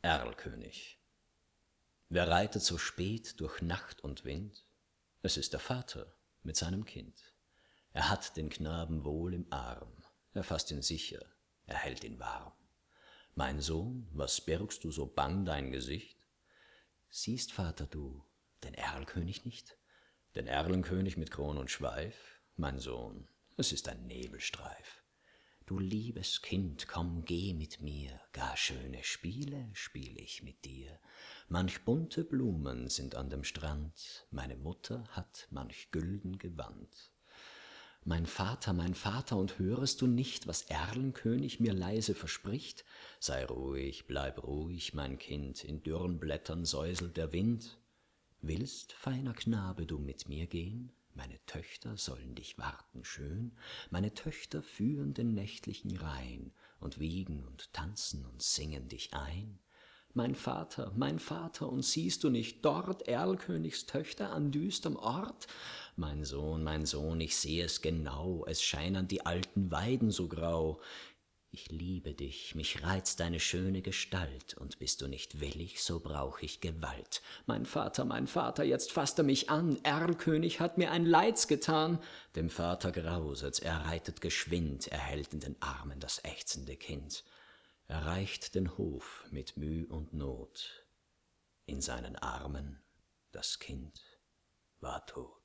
Erlkönig. Wer reitet so spät durch Nacht und Wind? Es ist der Vater mit seinem Kind. Er hat den Knaben wohl im Arm, er fasst ihn sicher, er hält ihn warm. Mein Sohn, was birgst du so bang dein Gesicht? Siehst, Vater, du den Erlkönig nicht? Den Erlenkönig mit Kron und Schweif? Mein Sohn, es ist ein Nebelstreif. Du liebes Kind, komm, geh mit mir, gar schöne Spiele spiel ich mit dir. Manch bunte Blumen sind an dem Strand, meine Mutter hat manch gülden Gewand. Mein Vater, und hörest du nicht, was Erlenkönig mir leise verspricht? Sei ruhig, bleib ruhig, mein Kind, in dürren Blättern säuselt der Wind. Willst, feiner Knabe, du mit mir gehen? Meine Töchter sollen dich warten schön, meine Töchter führen den nächtlichen Rhein und wiegen und tanzen und singen dich ein. Mein Vater, und siehst du nicht dort Erlkönigs Töchter an düsterm Ort? Mein Sohn, ich seh es genau, es scheinen die alten Weiden so grau. Ich liebe dich, mich reizt deine schöne Gestalt, und bist du nicht willig, so brauch ich Gewalt. Mein Vater, jetzt fasst er mich an, Erlkönig hat mir ein Leids getan. Dem Vater grauset's, er reitet geschwind, er hält in den Armen das ächzende Kind. Er reicht den Hof mit Müh und Not, in seinen Armen das Kind war tot.